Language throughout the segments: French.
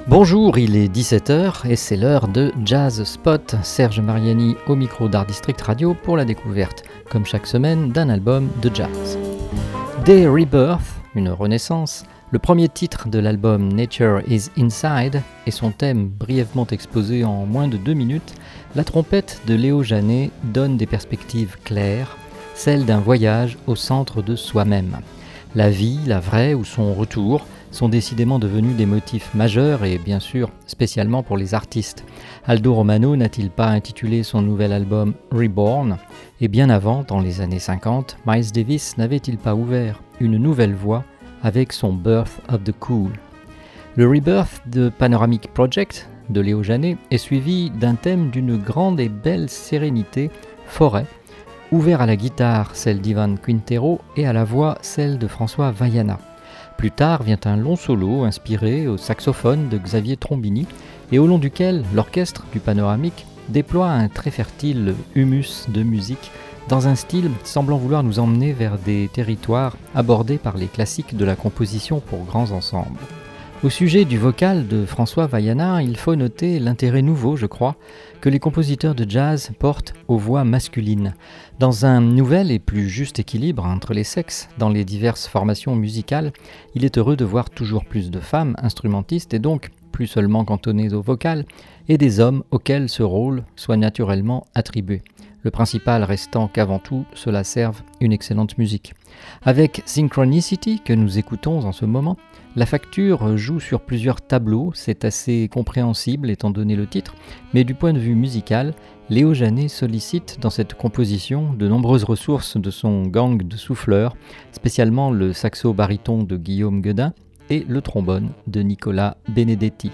Bonjour, il est 17h et c'est l'heure de Jazz Spot. Serge Mariani au micro d'Art District Radio pour la découverte, comme chaque semaine, d'un album de jazz. Dès Rebirth, une renaissance, le premier titre de l'album Nature is Inside et son thème brièvement exposé en moins de 2 minutes, la trompette de Léo Janet donne des perspectives claires, celles d'un voyage au centre de soi-même. La vie, la vraie ou son retour sont décidément devenus des motifs majeurs et bien sûr spécialement pour les artistes. Aldo Romano n'a-t-il pas intitulé son nouvel album Reborn ? Et bien avant, dans les années 50, Miles Davis n'avait-il pas ouvert une nouvelle voie avec son Birth of the Cool ? Le Rebirth de Panoramic Project de Léo Janet est suivi d'un thème d'une grande et belle sérénité, forêt, ouvert à la guitare, celle d'Ivan Quintero, et à la voix, celle de François Vaiana. Plus tard vient un long solo inspiré au saxophone de Xavier Trombini et au long duquel l'orchestre du Panoramique déploie un très fertile humus de musique dans un style semblant vouloir nous emmener vers des territoires abordés par les classiques de la composition pour grands ensembles. Au sujet du vocal de François Vaiana, il faut noter l'intérêt nouveau, je crois, que les compositeurs de jazz portent aux voix masculines. Dans un nouvel et plus juste équilibre entre les sexes dans les diverses formations musicales, il est heureux de voir toujours plus de femmes instrumentistes et donc plus seulement cantonnées au vocal, et des hommes auxquels ce rôle soit naturellement attribué. Le principal restant qu'avant tout, cela serve une excellente musique. Avec Synchronicity, que nous écoutons en ce moment, la facture joue sur plusieurs tableaux, c'est assez compréhensible étant donné le titre, mais du point de vue musical, Léo Janet sollicite dans cette composition de nombreuses ressources de son gang de souffleurs, spécialement le saxo-baryton de Guillaume Guedin et le trombone de Nicolas Benedetti.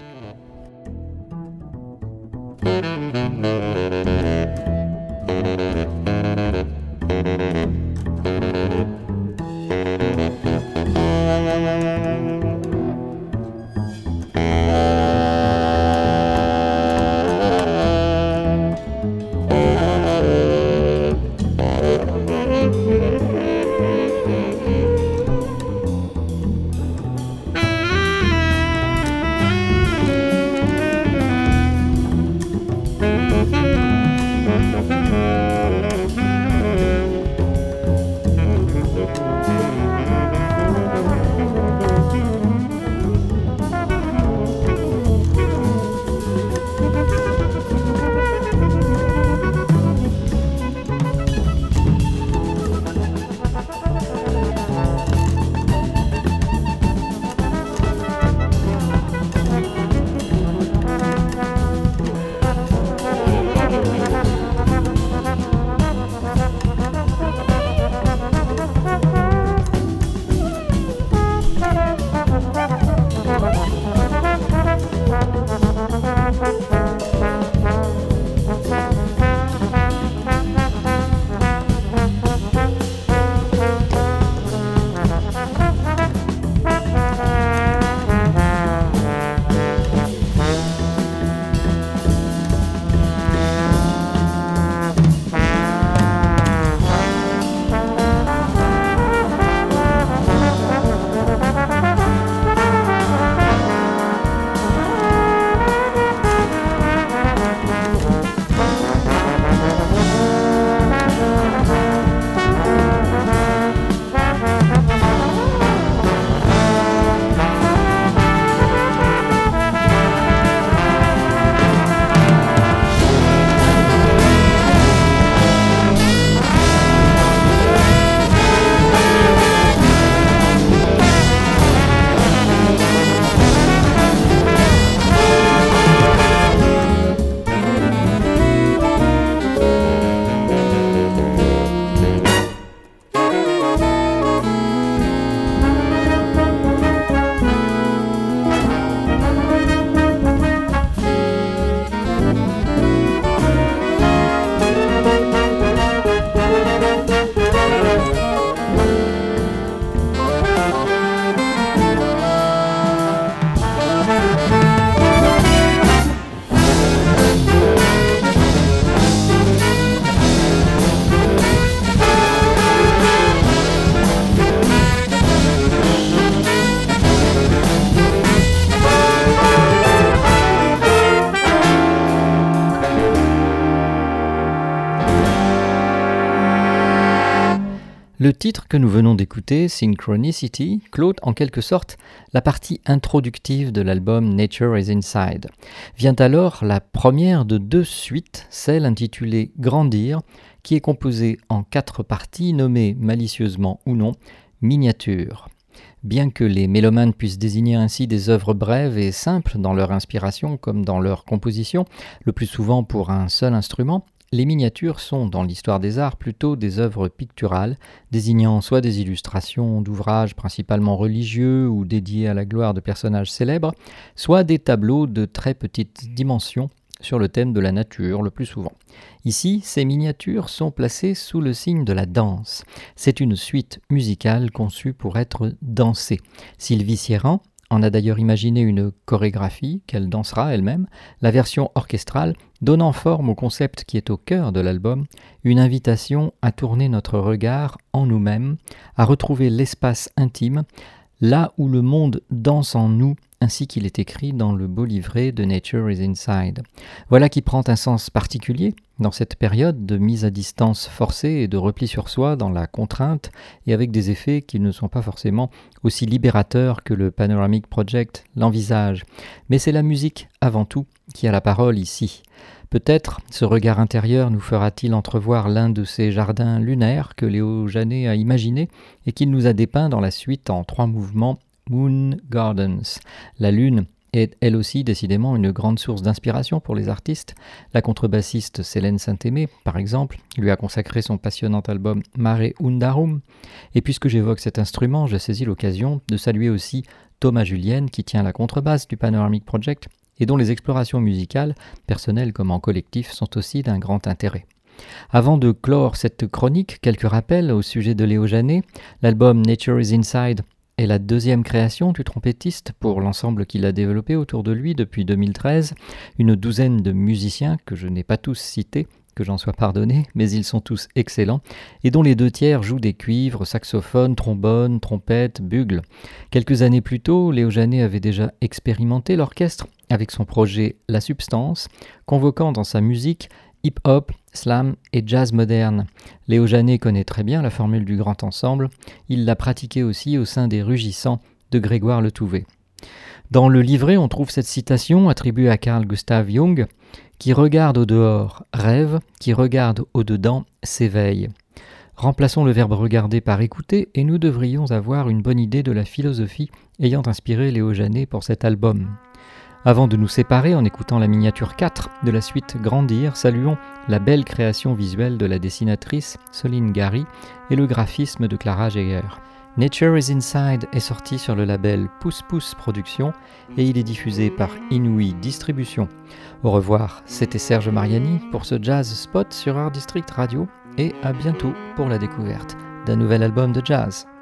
Le titre que nous venons d'écouter, Synchronicity, clôt en quelque sorte la partie introductive de l'album Nature is Inside. Vient alors la première de 2 suites, celle intitulée Grandir, qui est composée en 4 parties nommées malicieusement ou non miniatures. Bien que les mélomanes puissent désigner ainsi des œuvres brèves et simples dans leur inspiration comme dans leur composition, le plus souvent pour un seul instrument, les miniatures sont, dans l'histoire des arts, plutôt des œuvres picturales, désignant soit des illustrations d'ouvrages principalement religieux ou dédiés à la gloire de personnages célèbres, soit des tableaux de très petite dimension sur le thème de la nature, le plus souvent. Ici, ces miniatures sont placées sous le signe de la danse. C'est une suite musicale conçue pour être dansée. Sylvie Sierran en a d'ailleurs imaginé une chorégraphie qu'elle dansera elle-même, la version orchestrale donnant forme au concept qui est au cœur de l'album, une invitation à tourner notre regard en nous-mêmes, à retrouver l'espace intime, là où le monde danse en nous, ainsi qu'il est écrit dans le beau livret de Nature is Inside. Voilà qui prend un sens particulier dans cette période de mise à distance forcée et de repli sur soi dans la contrainte et avec des effets qui ne sont pas forcément aussi libérateurs que le Panoramic Project l'envisage. Mais c'est la musique avant tout qui a la parole ici. Peut-être ce regard intérieur nous fera-t-il entrevoir l'un de ces jardins lunaires que Léo Janet a imaginé et qu'il nous a dépeint dans la suite en 3 mouvements Moon Gardens. La lune est elle aussi décidément une grande source d'inspiration pour les artistes. La contrebassiste Célène Saint-Aimé, par exemple, lui a consacré son passionnant album Mare Undarum. Et puisque j'évoque cet instrument, je saisis l'occasion de saluer aussi Thomas Julien qui tient la contrebasse du Panoramic Project et dont les explorations musicales, personnelles comme en collectif, sont aussi d'un grand intérêt. Avant de clore cette chronique, quelques rappels au sujet de Léo Janet. L'album Nature is Inside est la 2e création du trompettiste pour l'ensemble qu'il a développé autour de lui depuis 2013. Une douzaine de musiciens que je n'ai pas tous cités, que j'en sois pardonné, mais ils sont tous excellents, et dont les 2/3 jouent des cuivres, saxophones, trombones, trompettes, bugles. Quelques années plus tôt, Léo Janet avait déjà expérimenté l'orchestre avec son projet La Substance, convoquant dans sa musique hip-hop, slam et jazz moderne. Léo Janet connaît très bien la formule du grand ensemble, il l'a pratiquée aussi au sein des Rugissants de Grégoire Le Touvet. Dans le livret, on trouve cette citation attribuée à Carl Gustav Jung, « Qui regarde au dehors rêve, qui regarde au dedans s'éveille ». Remplaçons le verbe regarder par écouter et nous devrions avoir une bonne idée de la philosophie ayant inspiré Léo Janet pour cet album. Avant de nous séparer en écoutant la miniature 4 de la suite Grandir, saluons la belle création visuelle de la dessinatrice Soline Gary et le graphisme de Clara Geiger. Nature is Inside est sorti sur le label Pouce Pouce Productions et il est diffusé par Inouï Distribution. Au revoir, c'était Serge Mariani pour ce Jazz Spot sur Art District Radio et à bientôt pour la découverte d'un nouvel album de jazz.